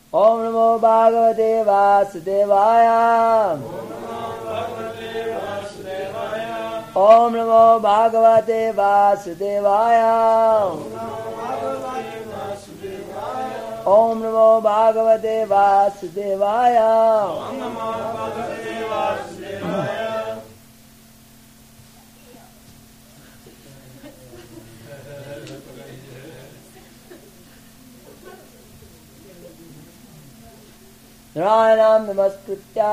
Om Namo Bhagavate Vasudevaya. Om Namo Bhagavate Vasudevaya. Om Namo Bhagavate Vasudevaya. Narayanam namaskritya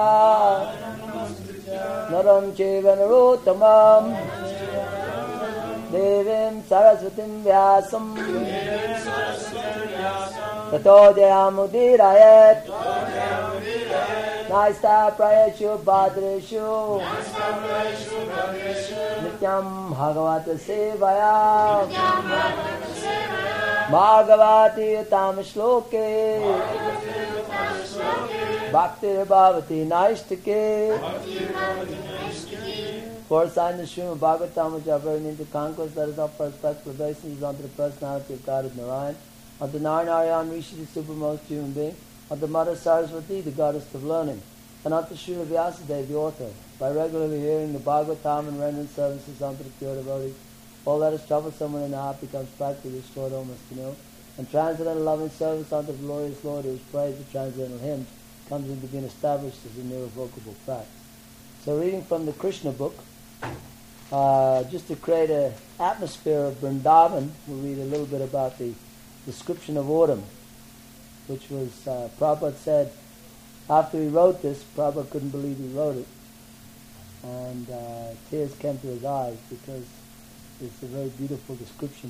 Naram cheva narottamam Devim saraswatim vyasam Tato jayamudirayat Naista prayeshu bhadreshu Nityam bhagavata sevaya Bhagavati utam shloke Bhaktir Bhavati Naistake. Four signs of Srimad Bhagavatam which are very into conquest, that is our perspective obeisances unto the personality of God of Narayan, unto Narayan Rishi, the supermost human being, unto Mother Saraswati, the goddess of learning, and unto Srila Vyasadeva, the author. By regularly hearing the Bhagavatam and rendering services unto the pure devotees, all that is troublesome in the heart becomes practically restored almost to nil, and transcendental loving service unto the glorious Lord, who is praised with transcendental hymns, comes into being established as an irrevocable fact. So reading from the Krishna book, just to create an atmosphere of Vrindavan, we'll read a little bit about the description of autumn, which was, Prabhupada said, after he wrote this, Prabhupada couldn't believe he wrote it, and tears came to his eyes because it's a very beautiful description.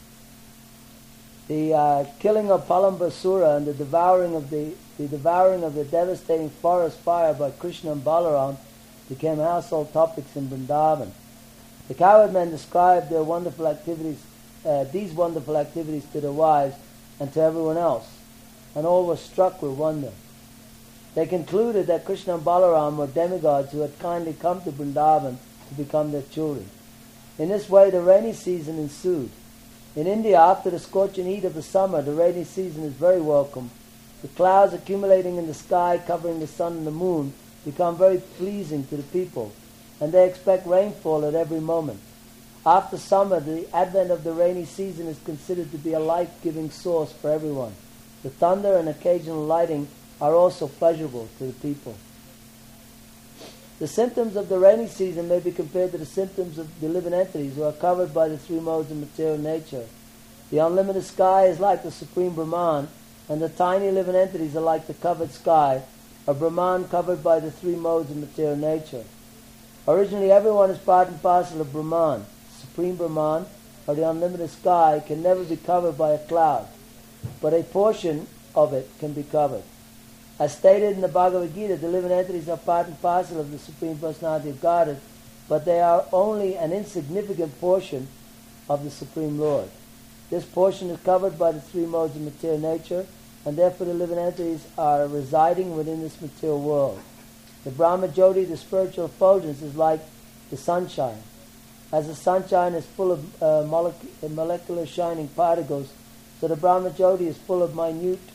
The killing of Palambasura and the devouring of the devastating forest fire by Krishna and Balaram became household topics in Vrindavan. The cowherd men described their wonderful activities, these wonderful activities to their wives and to everyone else, and all were struck with wonder. They concluded that Krishna and Balaram were demigods who had kindly come to Vrindavan to become their children. In this way, the rainy season ensued. In India, after the scorching heat of the summer, the rainy season is very welcome. The clouds accumulating in the sky, covering the sun and the moon, become very pleasing to the people, and they expect rainfall at every moment. After summer, the advent of the rainy season is considered to be a life-giving source for everyone. The thunder and occasional lightning are also pleasurable to the people. The symptoms of the rainy season may be compared to the symptoms of the living entities who are covered by the three modes of material nature. The unlimited sky is like the supreme Brahman, and the tiny living entities are like the covered sky, a Brahman covered by the three modes of material nature. Originally, everyone is part and parcel of Brahman. Supreme Brahman, or the unlimited sky, can never be covered by a cloud, but a portion of it can be covered. As stated in the Bhagavad Gita, the living entities are part and parcel of the Supreme Personality of Godhead, but they are only an insignificant portion of the Supreme Lord. This portion is covered by the three modes of material nature, and therefore the living entities are residing within this material world. The Brahma Jyoti, the spiritual effulgence, is like the sunshine. As the sunshine is full of molecular shining particles, so the Brahma Jyoti is full of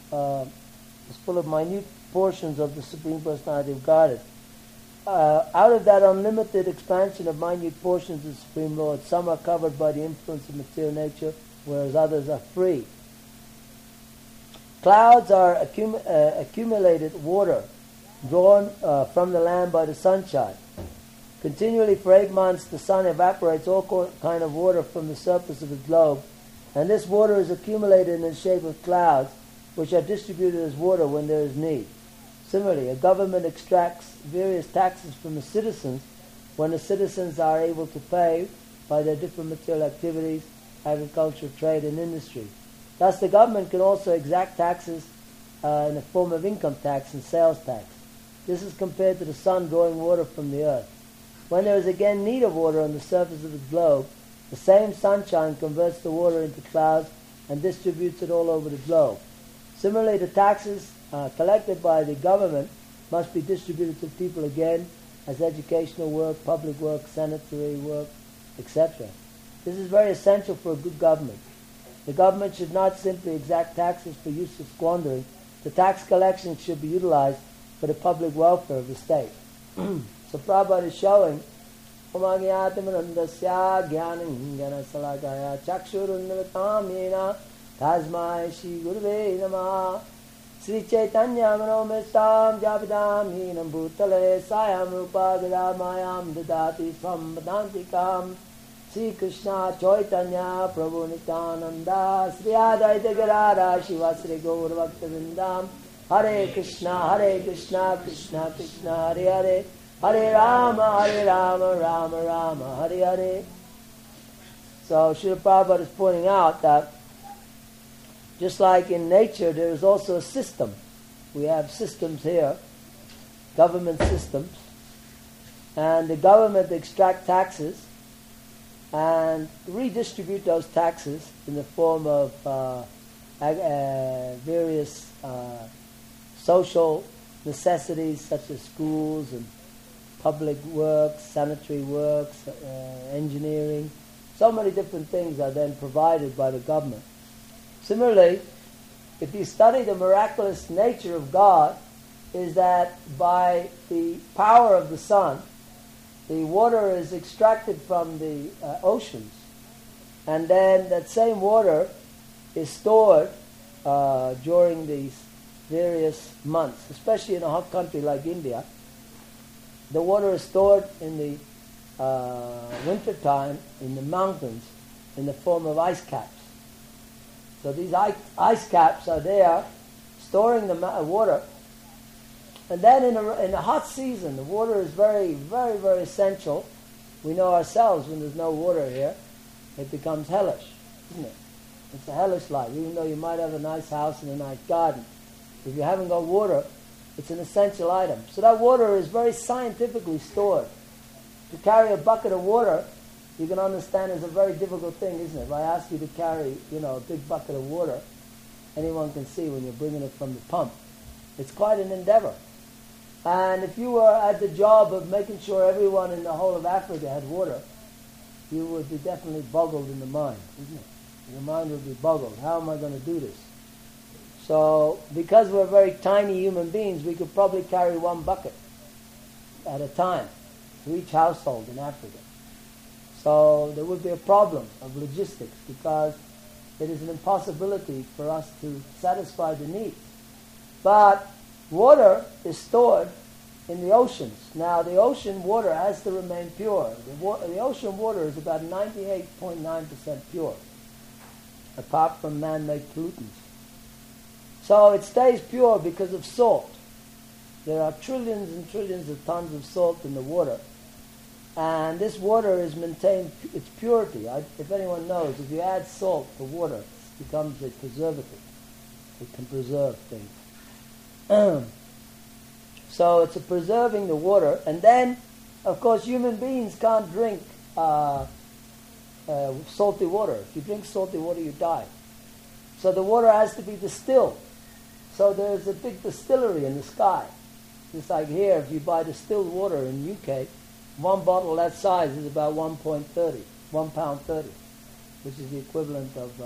minute portions of the Supreme Personality of Godhead. Out of that unlimited expansion of minute portions of the Supreme Lord, some are covered by the influence of material nature, whereas others are free. Clouds are accumulated water drawn from the land by the sunshine. Continually for 8 months the sun evaporates all kind of water from the surface of the globe, and this water is accumulated in the shape of clouds, which are distributed as water when there is need. Similarly, a government extracts various taxes from the citizens when the citizens are able to pay by their different material activities, agriculture, trade, and industry. Thus, the government can also exact taxes in the form of income tax and sales tax. This is compared to the sun drawing water from the earth. When there is again need of water on the surface of the globe, the same sunshine converts the water into clouds and distributes it all over the globe. Similarly, the taxes collected by the government must be distributed to people again as educational work, public work, sanitary work, etc. This is very essential for a good government. The government should not simply exact taxes for useless squandering, the tax collection should be utilized for the public welfare of the state. So Prabhupada is showing Omagyatamrandasya Gyanam Salakaya Chakshurundratamena Tasmai Shri Guruve Namah Sri Chaitanya Manomestam Japadam Hinam Bhutale Sayam Rupa Gadamayam Dadati Sambadantikam Sri Krishna Chaitanya Prabhu Nityananda Sri Advaita Gadadhara Shivasri Gaur Bhaktavindam Hare Krishna Krishna Krishna Hare Hare Hare Rama Rama Rama Hare Hare. So Srila Prabhupada is pointing out that just like in nature there is also a system. We have systems here, government systems, and the government extract taxes and redistribute those taxes in the form of various social necessities such as schools and public works, sanitary works, engineering. So many different things are then provided by the government. Similarly, if you study the miraculous nature of God, is that by the power of the sun, the water is extracted from the oceans, and then that same water is stored during these various months, especially in a hot country like India. The water is stored in the winter time in the mountains in the form of ice caps. So these ice caps are there storing the water. And then in the hot season, the water is very, very, very essential. We know ourselves when there's no water here, it becomes hellish, isn't it? It's a hellish life, even though you might have a nice house and a nice garden. If you haven't got water, it's an essential item. So that water is very scientifically stored. To carry a bucket of water, you can understand is a very difficult thing, isn't it? If I ask you to carry, a big bucket of water, anyone can see when you're bringing it from the pump. It's quite an endeavor. And if you were at the job of making sure everyone in the whole of Africa had water, you would be definitely boggled in the mind, isn't it? Your mind would be boggled. How am I going to do this? So, because we're very tiny human beings, we could probably carry one bucket at a time to each household in Africa. So there would be a problem of logistics because it is an impossibility for us to satisfy the needs. But water is stored in the oceans. Now the ocean water has to remain pure. The ocean water is about 98.9% pure, apart from man-made pollutants. So it stays pure because of salt. There are trillions and trillions of tons of salt in the water. And this water is maintained its purity. If anyone knows, if you add salt to water, it becomes a preservative. It can preserve things. So it's preserving the water. And then, of course, human beings can't drink salty water. If you drink salty water, you die. So the water has to be distilled. So there's a big distillery in the sky. It's like here, if you buy distilled water in UK, one bottle that size is about 1.30, 1 pound 30, which is the equivalent of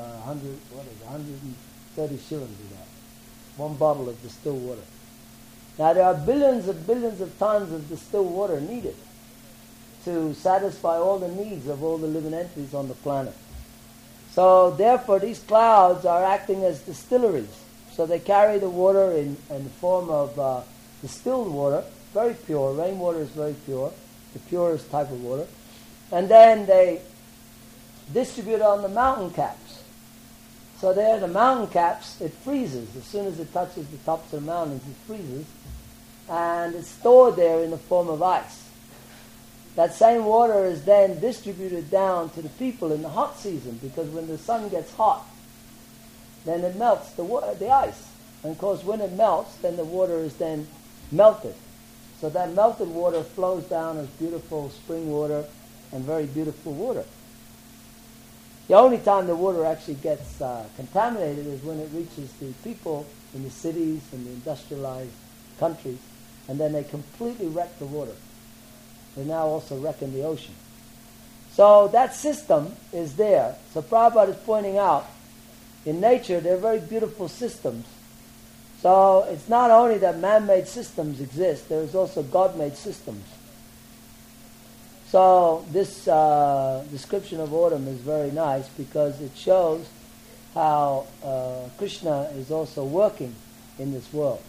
130 shillings of that. One bottle of distilled water. Now there are billions of tons of distilled water needed to satisfy all the needs of all the living entities on the planet. So therefore these clouds are acting as distilleries. So they carry the water in the form of distilled water, very pure. Rainwater is very pure, the purest type of water. And then they distribute it on the mountain caps. So there, the mountain caps, it freezes. As soon as it touches the tops of the mountains, it freezes. And it's stored there in the form of ice. That same water is then distributed down to the people in the hot season, because when the sun gets hot, then it melts the ice. And of course, when it melts, then the water is then melted. So that melted water flows down as beautiful spring water and very beautiful water. The only time the water actually gets contaminated is when it reaches the people in the cities and the industrialized countries, and then they completely wreck the water. They now also wreck in the ocean. So that system is there. So Prabhupada is pointing out, in nature, they're very beautiful systems. So it's not only that man-made systems exist, there is also God-made systems. So this description of autumn is very nice because it shows how Krishna is also working in this world.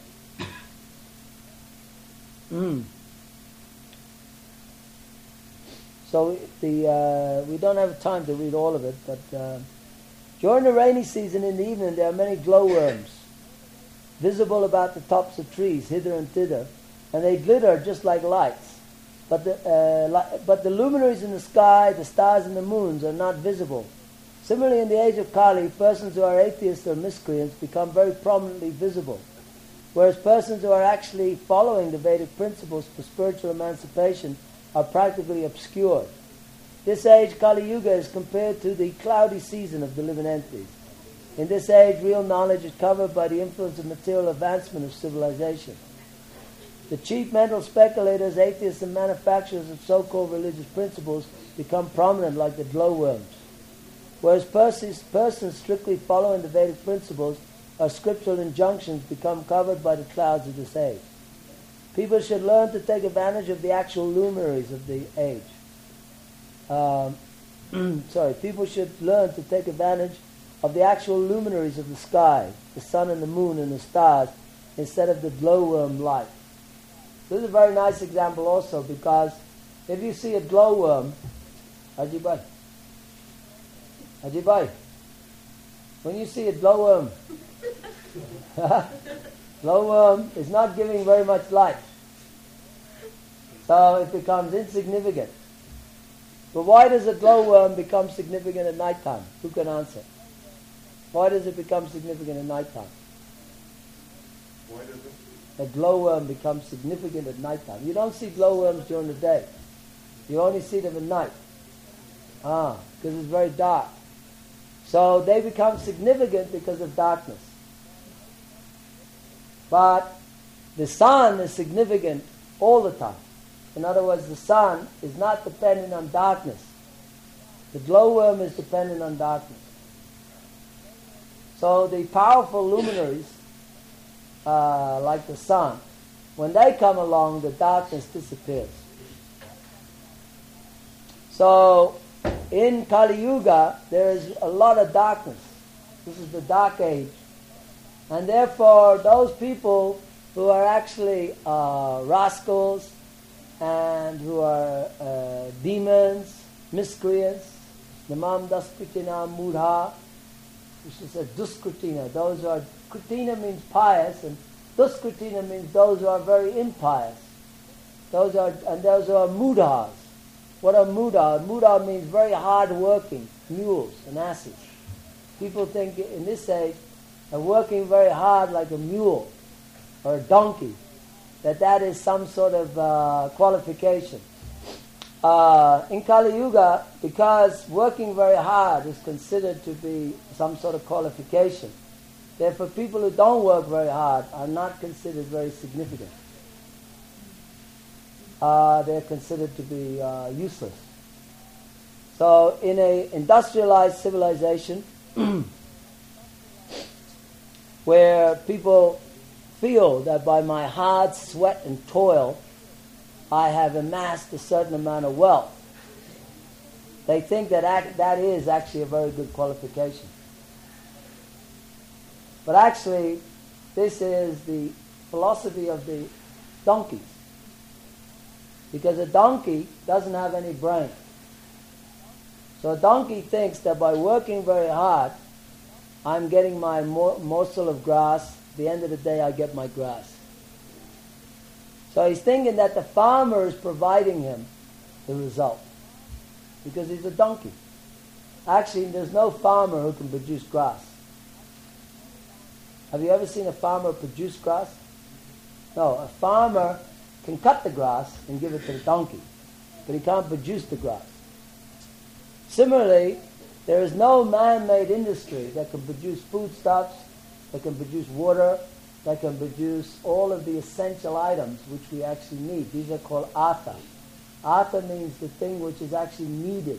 So we don't have time to read all of it, but during the rainy season in the evening there are many glowworms visible about the tops of trees, hither and thither, and they glitter just like lights. But the luminaries in the sky, the stars and the moons are not visible. Similarly, in the age of Kali, persons who are atheists or miscreants become very prominently visible, whereas persons who are actually following the Vedic principles for spiritual emancipation are practically obscured. This age, Kali Yuga, is compared to the cloudy season of the living entities. In this age, real knowledge is covered by the influence of material advancement of civilization. The cheap mental speculators, atheists, and manufacturers of so-called religious principles become prominent like the glowworms, whereas persons strictly following the Vedic principles or scriptural injunctions become covered by the clouds of this age. People should learn to take advantage of the actual luminaries of the age. People should learn to take advantage of the actual luminaries of the sky, the sun and the moon and the stars, instead of the glowworm light. This is a very nice example also, because if you see a glowworm, Ajibai, when you see a glowworm, glowworm is not giving very much light, so it becomes insignificant. But why does a glowworm become significant at night time? Who can answer? Why does it become significant at night time? Why does it? A glowworm becomes significant at night time. You don't see glowworms during the day. You only see them at night. Because it's very dark. So they become significant because of darkness. But the sun is significant all the time. In other words, the sun is not dependent on darkness. The glowworm is dependent on darkness. So the powerful luminaries, like the sun, when they come along, the darkness disappears. So in Kali Yuga, there is a lot of darkness. This is the dark age. And therefore, those people who are actually rascals and who are demons, miscreants, namam daskritina mudha, which is a duskritina. Those who are, kritina means pious, and duskritina means those who are very impious. Those are mudhas. What are mudha? Mudha means very hard-working mules and asses. People think in this age that working very hard like a mule or a donkey, that is some sort of qualification. In Kali Yuga, because working very hard is considered to be some sort of qualification, therefore people who don't work very hard are not considered very significant. They're considered to be useless. So in an industrialized civilization where people feel that by my hard sweat and toil I have amassed a certain amount of wealth, they think that is actually a very good qualification. But actually, this is the philosophy of the donkeys. Because a donkey doesn't have any brain. So a donkey thinks that by working very hard, I'm getting my morsel of grass. At the end of the day, I get my grass. So he's thinking that the farmer is providing him the result, because he's a donkey. Actually, there's no farmer who can produce grass. Have you ever seen a farmer produce grass? No, a farmer can cut the grass and give it to the donkey, but he can't produce the grass. Similarly, there is no man-made industry that can produce foodstuffs, that can produce water, that can produce all of the essential items which we actually need. These are called artha. Artha means the thing which is actually needed.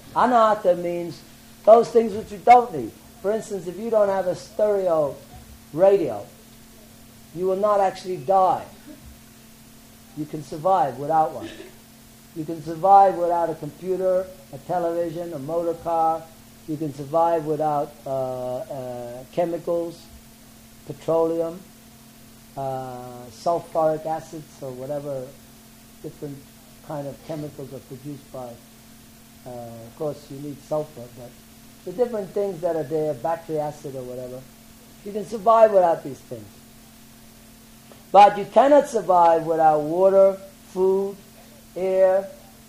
Anartha means those things which you don't need. For instance, if you don't have a stereo radio, you will not actually die. You can survive without one. You can survive without a computer, a television, a motor car. You can survive without chemicals, petroleum, sulfuric acids, or whatever different kind of chemicals are produced by. Of course, you need sulfur, but the different things that are there, battery acid or whatever, you can survive without these things. But you cannot survive without water, food, air.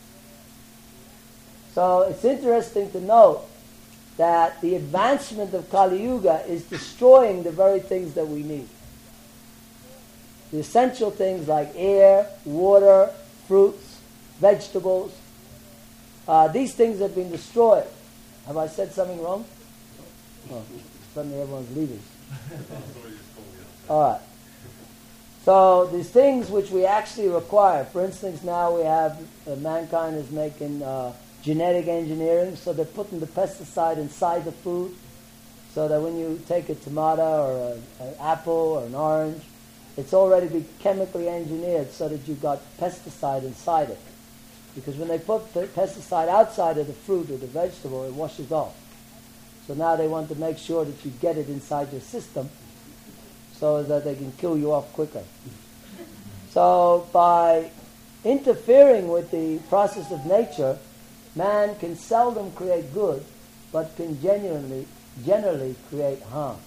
So it's interesting to note that the advancement of Kali Yuga is destroying the very things that we need. The essential things like air, water, fruits, vegetables, these things have been destroyed. Have I said something wrong? Oh, suddenly everyone's leaving. All right. So these things which we actually require, for instance, now we have, mankind is making genetic engineering, so they're putting the pesticide inside the food, so that when you take a tomato or an apple or an orange, it's already been chemically engineered so that you've got pesticide inside it. Because when they put the pesticide outside of the fruit or the vegetable, it washes off. So now they want to make sure that you get it inside your system so that they can kill you off quicker. So by interfering with the process of nature, man can seldom create good, but can generally create harm.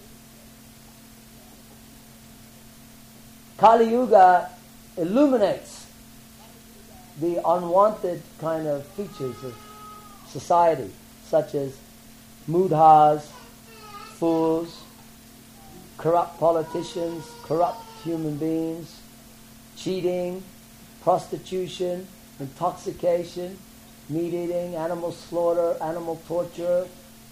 Kali Yuga illuminates the unwanted kind of features of society, such as mudhas, fools, corrupt politicians, corrupt human beings, cheating, prostitution, intoxication, meat eating, animal slaughter, animal torture.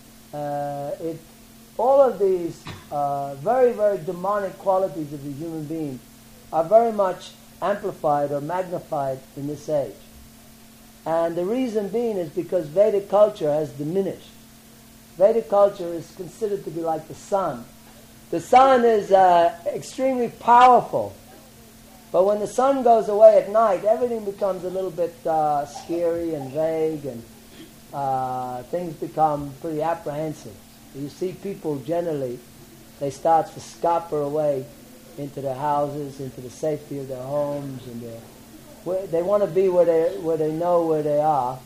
All of these very, very demonic qualities of the human being are very much amplified or magnified in this age. And the reason being is because Vedic culture has diminished. Vedic culture is considered to be like the sun. The sun is extremely powerful, but when the sun goes away at night, everything becomes a little bit scary and vague, and things become pretty apprehensive. You see people generally, they start to scamper away into their houses, into the safety of their homes, and they want to be where they know where they are.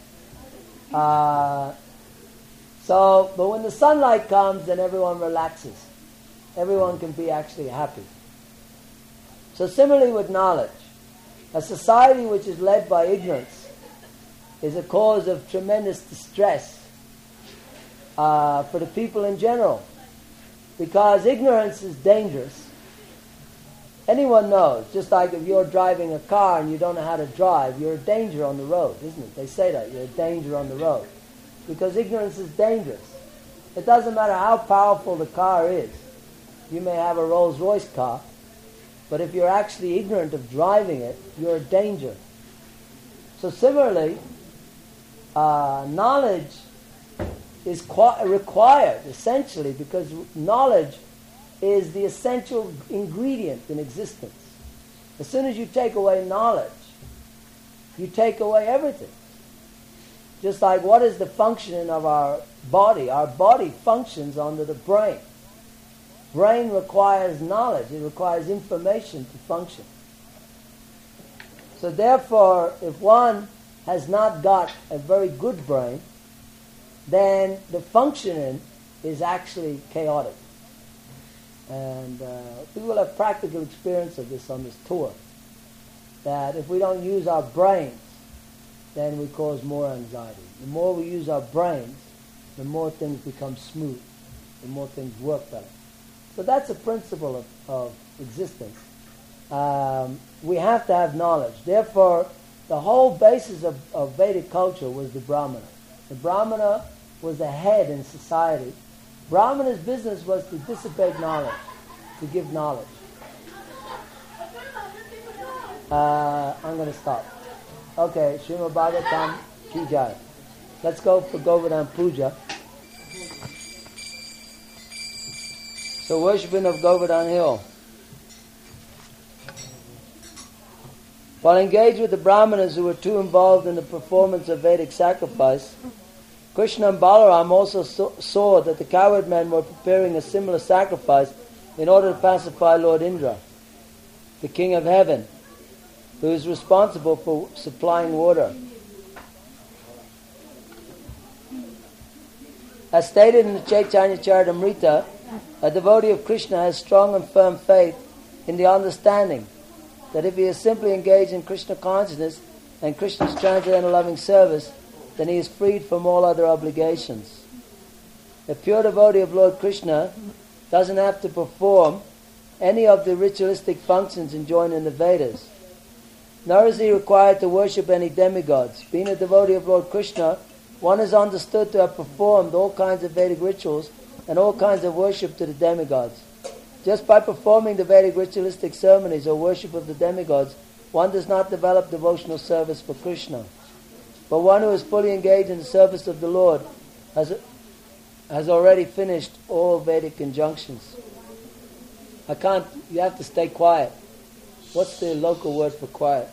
But when the sunlight comes, then everyone relaxes. Everyone can be actually happy. So similarly with knowledge, a society which is led by ignorance is a cause of tremendous distress for the people in general, because ignorance is dangerous. Anyone knows, just like if you're driving a car and you don't know how to drive, you're a danger on the road, isn't it? They say that, you're a danger on the road, because ignorance is dangerous. It doesn't matter how powerful the car is. You may have a Rolls-Royce car, but if you're actually ignorant of driving it, you're a danger. So similarly, knowledge is required, essentially, because knowledge is the essential ingredient in existence. As soon as you take away knowledge, you take away everything. Just like what is the functioning of our body? Our body functions under the brain. Brain requires knowledge. It requires information to function. So therefore, if one has not got a very good brain, then the functioning is actually chaotic. And we will have practical experience of this on this tour, that if we don't use our brains, then we cause more anxiety. The more we use our brains, the more things become smooth, the more things work better. So that's a principle of existence. We have to have knowledge. Therefore, the whole basis of Vedic culture was the Brahmana. The Brahmana was the head in society. Brahmana's business was to dissipate knowledge, to give knowledge. I'm going to stop. Okay, Srimad Bhagavatam Ki Jai. Let's go for Govardhan Puja. So worshipping of Govardhan Hill. While engaged with the Brahmanas who were too involved in the performance of Vedic sacrifice, Krishna and Balaram also saw that the cowherd men were preparing a similar sacrifice in order to pacify Lord Indra, the king of heaven, who is responsible for supplying water. As stated in the Chaitanya Charitamrita, a devotee of Krishna has strong and firm faith in the understanding that if he is simply engaged in Krishna consciousness and Krishna's transcendental loving service, then he is freed from all other obligations. A pure devotee of Lord Krishna doesn't have to perform any of the ritualistic functions enjoined in the Vedas, nor is he required to worship any demigods. Being a devotee of Lord Krishna, one is understood to have performed all kinds of Vedic rituals and all kinds of worship to the demigods. Just by performing the Vedic ritualistic ceremonies or worship of the demigods, one does not develop devotional service for Krishna. But one who is fully engaged in the service of the Lord has already finished all Vedic injunctions. You have to stay quiet. What's the local word for quiet?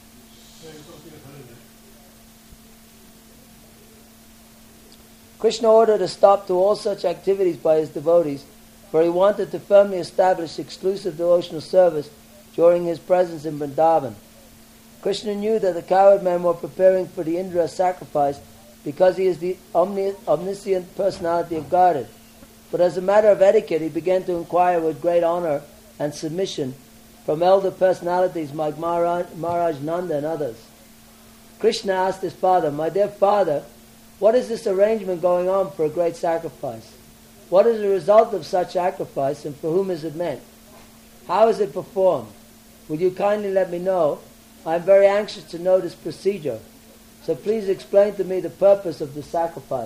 Krishna ordered a stop to all such activities by his devotees, for he wanted to firmly establish exclusive devotional service during his presence in Vrindavan. Krishna knew that the cowherd men were preparing for the Indra sacrifice because he is the omniscient personality of Godhead. But as a matter of etiquette, he began to inquire with great honor and submission from elder personalities like Maharaj Nanda and others. Krishna asked his father, "My dear father, what is this arrangement going on for a great sacrifice? What is the result of such sacrifice and for whom is it meant? How is it performed? Would you kindly let me know? I am very anxious to know this procedure. So please explain to me the purpose of the sacrifice."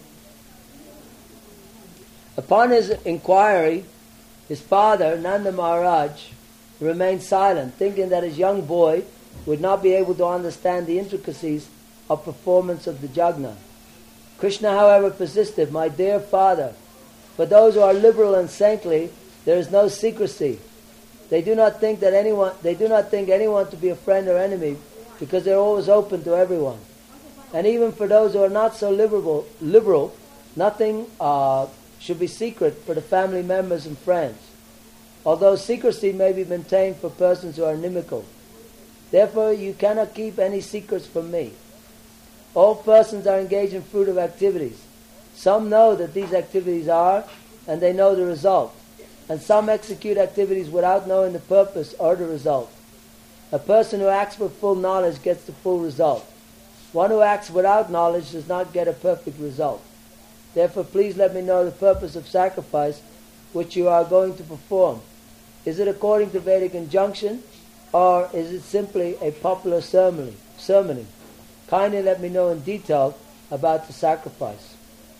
Upon his inquiry, his father, Nanda Maharaj, remained silent, thinking that his young boy would not be able to understand the intricacies of performance of the yajna. Krishna, however, persisted, "My dear father, for those who are liberal and saintly, there is no secrecy. They do not think anyone to be a friend or enemy, because they are always open to everyone. And even for those who are not so liberal, nothing should be secret for the family members and friends, although secrecy may be maintained for persons who are inimical. Therefore you cannot keep any secrets from me. All persons are engaged in fruitive activities. Some know that these activities are, and they know the result. And some execute activities without knowing the purpose or the result. A person who acts with full knowledge gets the full result. One who acts without knowledge does not get a perfect result. Therefore, please let me know the purpose of sacrifice which you are going to perform. Is it according to Vedic injunction, or is it simply a popular ceremony? Kindly let me know in detail about the sacrifice."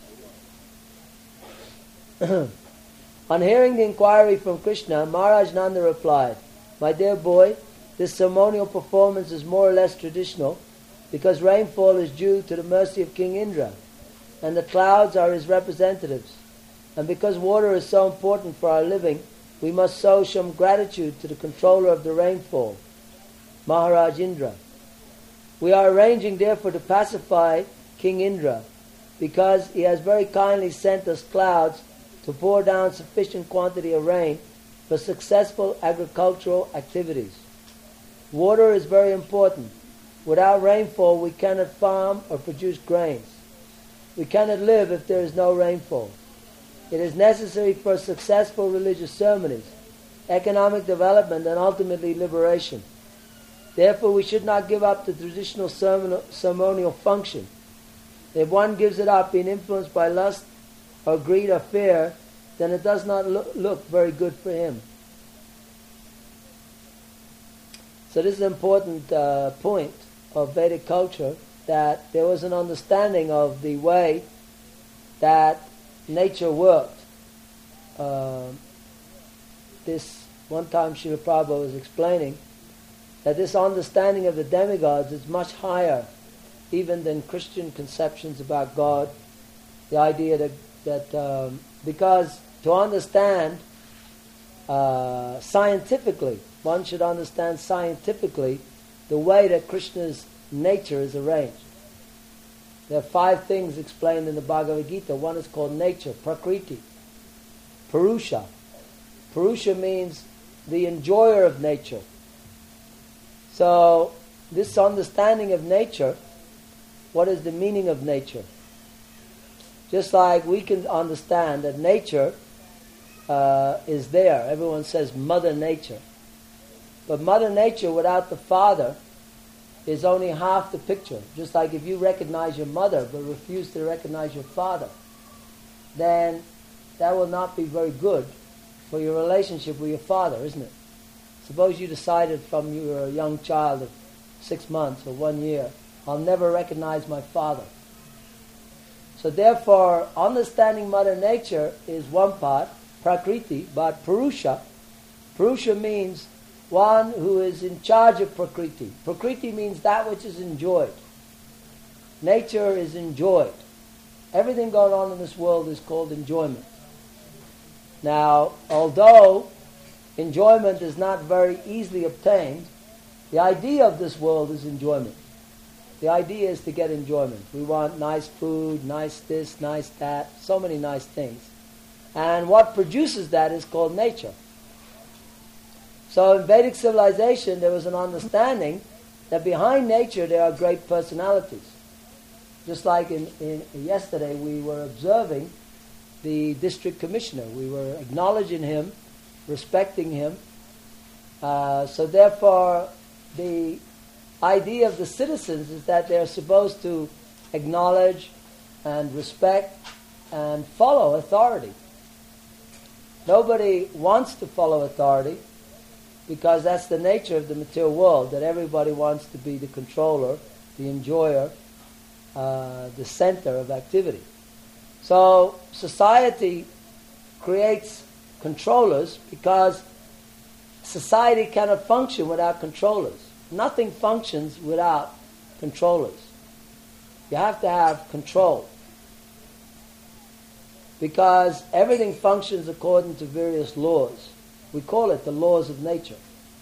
On hearing the inquiry from Krishna, Maharaj Nanda replied, "My dear boy, this ceremonial performance is more or less traditional because rainfall is due to the mercy of King Indra, and the clouds are his representatives. And because water is so important for our living, we must show some gratitude to the controller of the rainfall, Maharaj Indra. We are arranging therefore to pacify King Indra, because he has very kindly sent us clouds to pour down sufficient quantity of rain for successful agricultural activities. Water is very important. Without rainfall we cannot farm or produce grains. We cannot live if there is no rainfall. It is necessary for successful religious ceremonies, economic development, and ultimately liberation. Therefore we should not give up the traditional ceremonial function. If one gives it up being influenced by lust or greed or fear, then it does not look very good for him." So this is an important point of Vedic culture, that there was an understanding of the way that nature worked. This one time Srila Prabhupada was explaining that this understanding of the demigods is much higher even than Christian conceptions about God. The idea that because to understand scientifically. One should understand scientifically the way that Krishna's nature is arranged. There are 5 things explained in the Bhagavad Gita. One is called nature, Prakriti. Purusha. Purusha means the enjoyer of nature. So, this understanding of nature, what is the meaning of nature? Just like we can understand that nature is there. Everyone says Mother Nature. But Mother Nature without the Father is only half the picture. Just like if you recognize your mother but refuse to recognize your father, then that will not be very good for your relationship with your father, isn't it? Suppose you decided from you were a young child of 6 months or 1 year, I'll never recognize my father. So therefore, understanding Mother Nature is one part, Prakriti, but Purusha means one who is in charge of Prakriti. Prakriti means that which is enjoyed. Nature is enjoyed. Everything going on in this world is called enjoyment. Now, although enjoyment is not very easily obtained, the idea of this world is enjoyment. The idea is to get enjoyment. We want nice food, nice this, nice that, so many nice things. And what produces that is called nature. So in Vedic civilization, there was an understanding that behind nature there are great personalities. Just like in yesterday, we were observing the district commissioner. We were acknowledging him, respecting him. So therefore, the idea of the citizens is that they're supposed to acknowledge and respect and follow authority. Nobody wants to follow authority, because that's the nature of the material world, that everybody wants to be the controller, the enjoyer, the center of activity. So society creates controllers because society cannot function without controllers. Nothing functions without controllers. You have to have control, because everything functions according to various laws. We call it the laws of nature.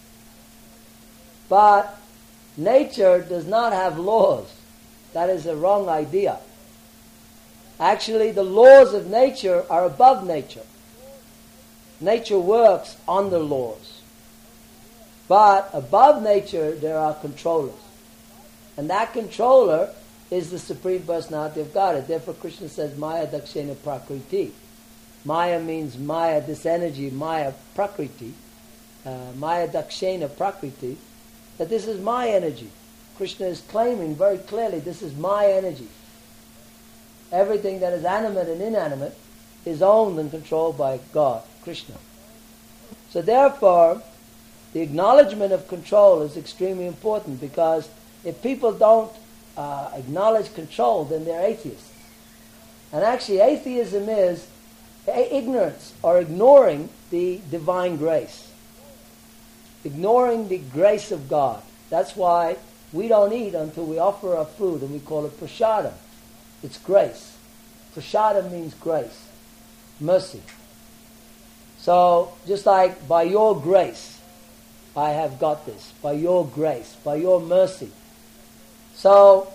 But nature does not have laws. That is a wrong idea. Actually, the laws of nature are above nature. Nature works under laws. But above nature, there are controllers. And that controller is the Supreme Personality of Godhead. Therefore, Krishna says, Maya Dakshena Prakriti. Maya means Maya, this energy, Maya Prakriti, Maya Dakshena Prakriti, that this is my energy. Krishna is claiming very clearly, this is my energy. Everything that is animate and inanimate is owned and controlled by God, Krishna. So therefore, the acknowledgement of control is extremely important, because if people don't acknowledge control, then they're atheists. And actually, atheism is ignorance or ignoring the divine grace. Ignoring the grace of God. That's why we don't eat until we offer our food, and we call it prasadam. It's grace. Prasadam means grace, mercy. So, just like by your grace, I have got this. By your grace, by your mercy. So,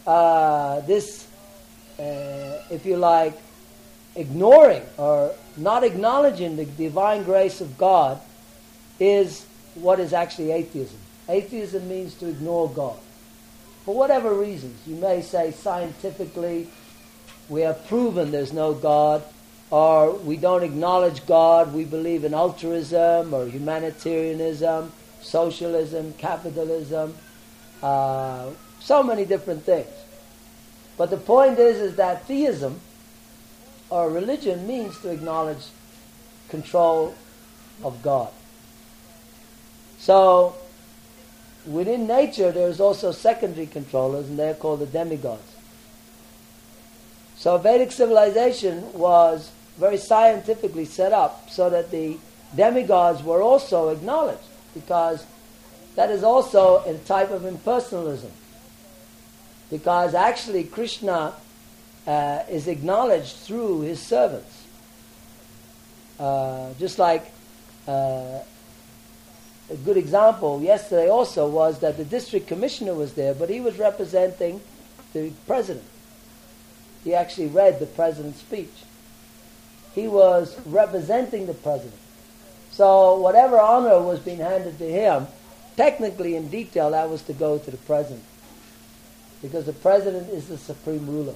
if you like, ignoring or not acknowledging the divine grace of God is what is actually atheism. Atheism means to ignore God. For whatever reasons, you may say scientifically we have proven there's no God, or we don't acknowledge God, we believe in altruism or humanitarianism, socialism, capitalism, so many different things. But the point is that theism or religion means to acknowledge control of God. So, within nature there is also secondary controllers, and they're called the demigods. So Vedic civilization was very scientifically set up so that the demigods were also acknowledged, because that is also a type of impersonalism. Because actually Krishna is acknowledged through his servants. Just like a good example yesterday also was that the district commissioner was there, but he was representing the president. He actually read the president's speech. He was representing the president. So whatever honor was being handed to him, technically in detail that was to go to the president, because the president is the supreme ruler.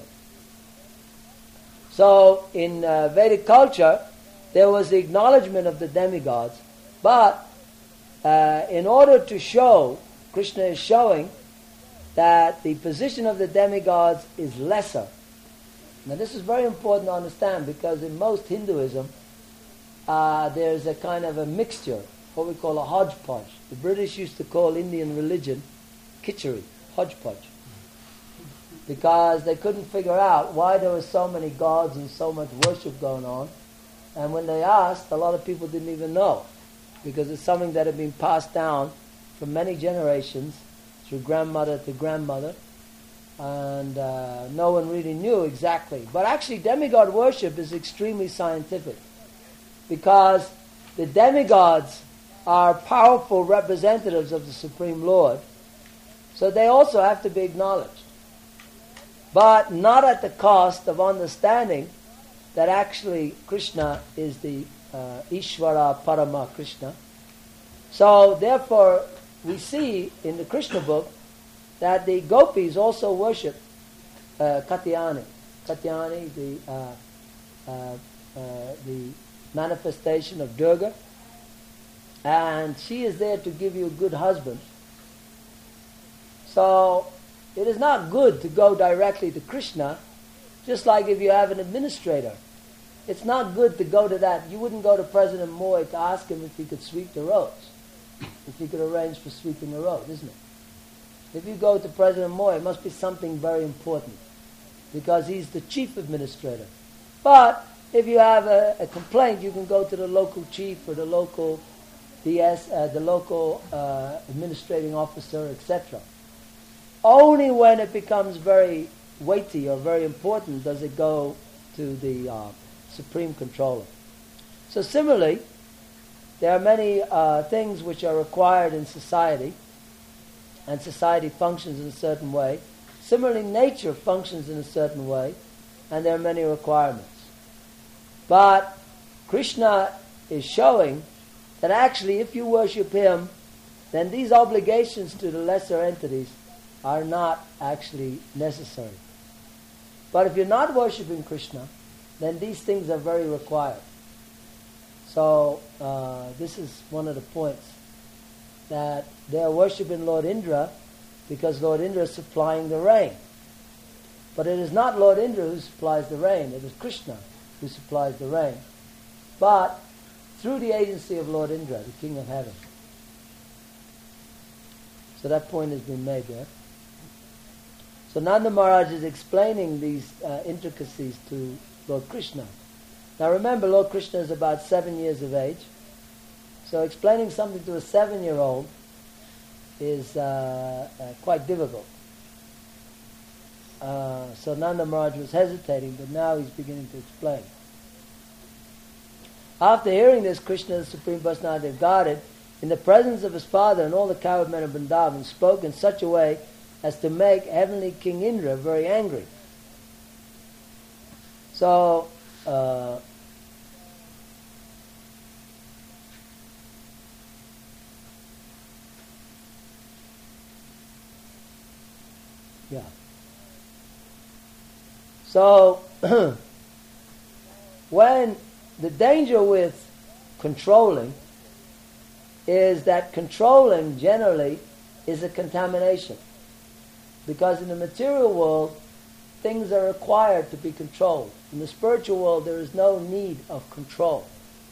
So in Vedic culture, there was the acknowledgement of the demigods, but in order to show, Krishna is showing that the position of the demigods is lesser. Now this is very important to understand, because in most Hinduism there's a kind of a mixture, what we call a hodgepodge. The British used to call Indian religion khichdi, hodgepodge, because they couldn't figure out why there were so many gods and so much worship going on. And when they asked, a lot of people didn't even know, because it's something that had been passed down from many generations through grandmother to grandmother, and no one really knew exactly. But actually demigod worship is extremely scientific, because the demigods are powerful representatives of the Supreme Lord, so they also have to be acknowledged, but not at the cost of understanding that actually Krishna is the Ishvara Parama Krishna. So therefore we see in the Krishna book that the gopis also worship Katyani. Katyani, the manifestation of Durga, and she is there to give you a good husband. So it is not good to go directly to Krishna, just like if you have an administrator. It's not good to go to that. You wouldn't go to President Moy to ask him if he could sweep the roads, if he could arrange for sweeping the road, isn't it? If you go to President Moy, it must be something very important, because he's the chief administrator. But if you have a complaint, you can go to the local chief or the local DS, the local administrating officer, etc. Only when it becomes very weighty or very important does it go to the supreme controller. So similarly, there are many things which are required in society, and society functions in a certain way. Similarly, nature functions in a certain way, and there are many requirements. But Krishna is showing that actually if you worship him, then these obligations to the lesser entities are not actually necessary. But if you're not worshipping Krishna, then these things are very required. So this is one of the points, that they are worshipping Lord Indra because Lord Indra is supplying the rain. But it is not Lord Indra who supplies the rain, it is Krishna who supplies the rain. But through the agency of Lord Indra, the King of Heaven. So that point has been made there. So Nanda Maharaj is explaining these intricacies to Lord Krishna. Now remember, Lord Krishna is about 7 years of age. So explaining something to a 7-year-old is quite difficult. So Nanda Maharaj was hesitating, but now he's beginning to explain. After hearing this, Krishna, the Supreme Personality of Godhead, in the presence of his father and all the cowherd men of Vrindavan, spoke in such a way as to make heavenly King Indra very angry. So, So, when the danger with controlling is that controlling generally is a contamination. Because in the material world, things are required to be controlled. In the spiritual world, there is no need of control.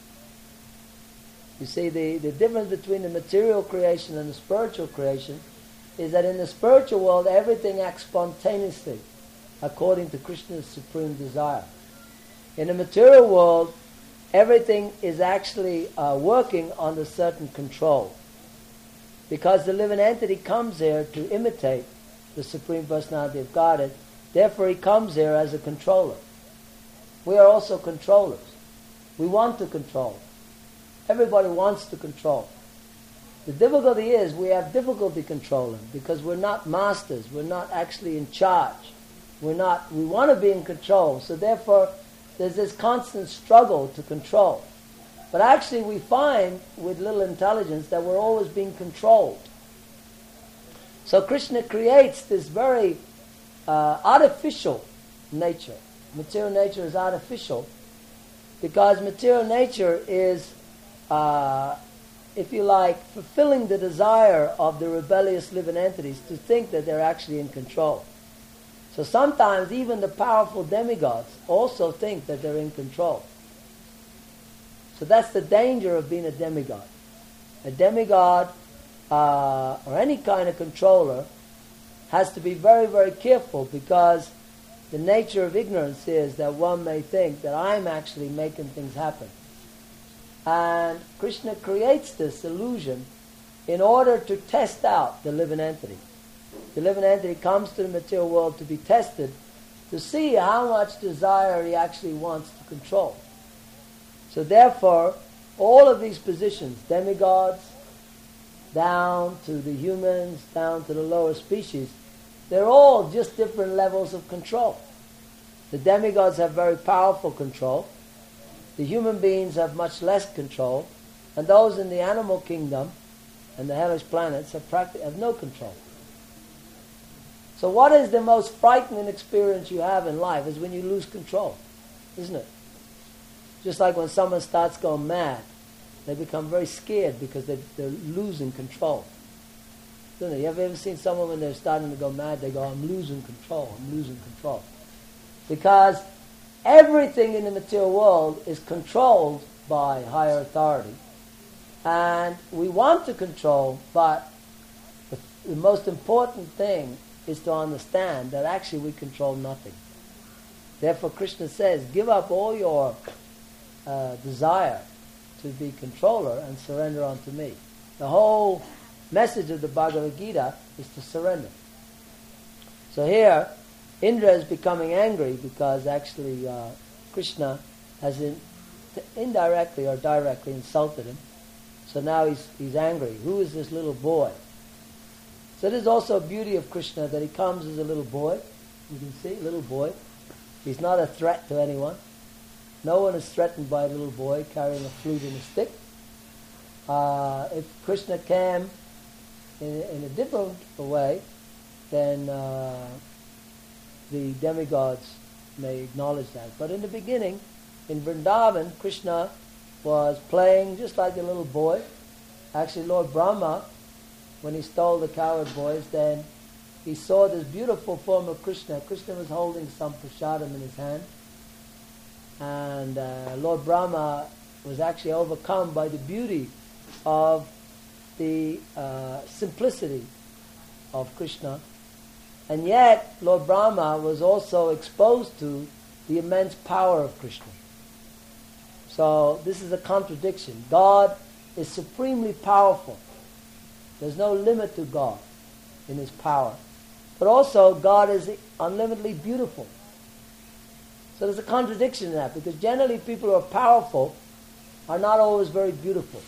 You see, the difference between the material creation and the spiritual creation is that in the spiritual world, everything acts spontaneously according to Krishna's supreme desire. In the material world, everything is actually working under certain control. Because the living entity comes here to imitate the Supreme Personality of Godhead, therefore he comes here as a controller. We are also controllers. We want to control. Everybody wants to control. The difficulty is we have difficulty controlling because we're not masters. We're not actually in charge. We want to be in control. So therefore, there's this constant struggle to control. But actually we find with little intelligence that we're always being controlled. So Krishna creates this very artificial nature. Material nature is artificial because material nature is, if you like, fulfilling the desire of the rebellious living entities to think that they're actually in control. So sometimes even the powerful demigods also think that they're in control. So that's the danger of being a demigod. A demigod or any kind of controller has to be very, very careful because the nature of ignorance is that one may think that I'm actually making things happen. And Krishna creates this illusion in order to test out the living entity. The living entity comes to the material world to be tested to see how much desire he actually wants to control. So therefore, all of these positions, demigods, down to the humans, down to the lower species, they're all just different levels of control. The demigods have very powerful control. The human beings have much less control. And those in the animal kingdom and the hellish planets have no control. So what is the most frightening experience you have in life is when you lose control, isn't it? Just like when someone starts going mad, they become very scared because they're losing control. Don't they? You ever seen someone when they're starting to go mad, they go, I'm losing control, I'm losing control. Because everything in the material world is controlled by higher authority. And we want to control, but the most important thing is to understand that actually we control nothing. Therefore Krishna says, give up all your desire to be controller and surrender unto me. The whole message of the Bhagavad Gita is to surrender. So here, Indra is becoming angry because actually Krishna has indirectly or directly insulted him. So now he's angry. Who is this little boy? So there's also a beauty of Krishna that he comes as a little boy. You can see, little boy. He's not a threat to anyone. No one is threatened by a little boy carrying a flute and a stick. If Krishna came in a different way, then the demigods may acknowledge that. But in the beginning, in Vrindavan, Krishna was playing just like a little boy. Actually, Lord Brahma, when he stole the cowherd boys, then he saw this beautiful form of Krishna. Krishna was holding some prasadam in his hand. And Lord Brahma was actually overcome by the beauty of the simplicity of Krishna. And yet, Lord Brahma was also exposed to the immense power of Krishna. So this is a contradiction. God is supremely powerful. There's no limit to God in His power. But also, God is unlimitedly beautiful. So there's a contradiction in that, because generally people who are powerful are not always very beautiful.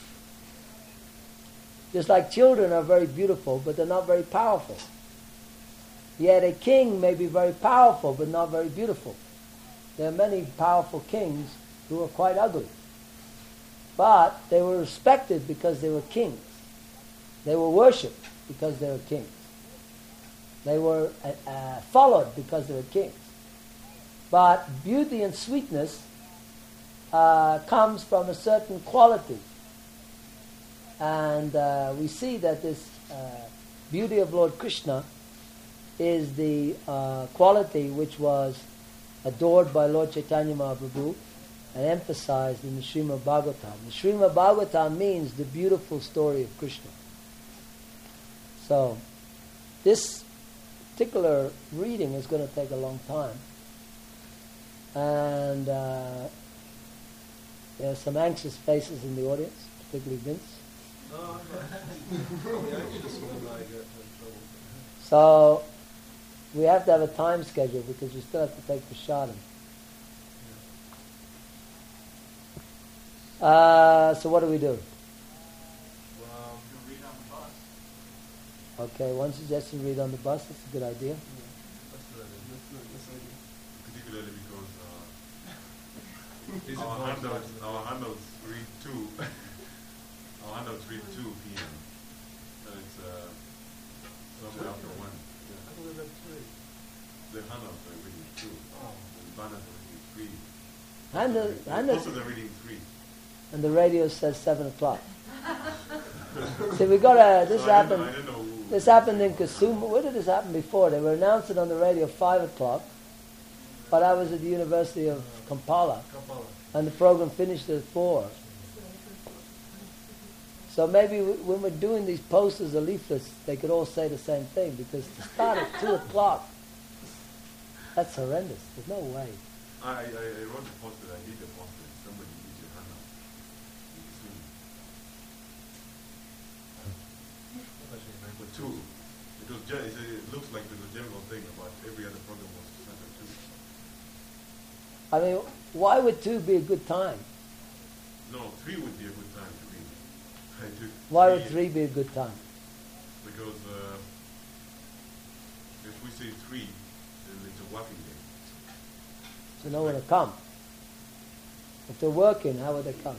Just like children are very beautiful, but they're not very powerful. Yet a king may be very powerful, but not very beautiful. There are many powerful kings who are quite ugly. But they were respected because they were kings. They were worshipped because they were kings. They were followed because they were kings. But beauty and sweetness comes from a certain quality. And we see that this beauty of Lord Krishna is the quality which was adored by Lord Chaitanya Mahaprabhu and emphasized in the Srimad Bhagavatam. The Srimad Bhagavatam means the beautiful story of Krishna. So, this particular reading is going to take a long time. And there are some anxious faces in the audience, particularly Vince. So, we have to have a time schedule because we still have to take prasadam. So what do we do? You can read on the bus. Okay, one suggestion, read on the bus. That's a good idea. Particularly because our handouts read 2. Our handouts read 2 p.m. And it's somewhere after 1. I believe that's 3. The handouts are reading 2. The banners are reading 3. Handouts, Also they're reading 3. and the radio says 7 o'clock. See, we got a. This So I happened. don't know who. This happened in Kasuma. Where did this happen before? They were announced it on the radio 5 o'clock, but I was at the University of Kampala, and the program finished at 4. So maybe when we're doing these posters or leaflets, they could all say the same thing, because to start at 2 o'clock, that's horrendous. There's no way. I wrote a poster. I need a poster. Somebody needs your handout. For 2. It looks like there's a general thing about every other program was sent at 2. I mean, why would 2 be a good time? No, 3 would be a good time to read. I took Why would 3 be a good time? Because if we say 3, then it's a working day. So no one will come. If they're working, how would they come?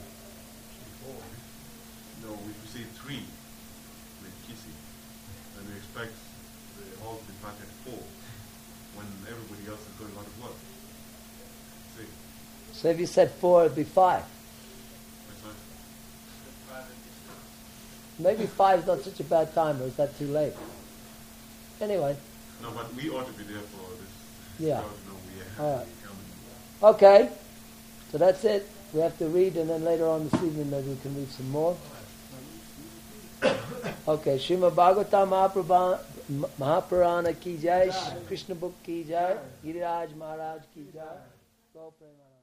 No, if we say 3, like kissing, then we expect the hall to be back at 4, when everybody else is going out of work. See, So if you said 4, it'd be 5. that's right. Maybe 5 is not such a bad time, or is that too late? Anyway, No, but we ought to be there for this. Yeah. crowd to know we are All right. coming. okay. So that's it. We have to read, and then later on this evening maybe we can read some more. Okay, Srimad Bhagavatam Mahapurana ki jai, Krishna book ki jai, Giriraj Maharaj ki jai, Go Premanand.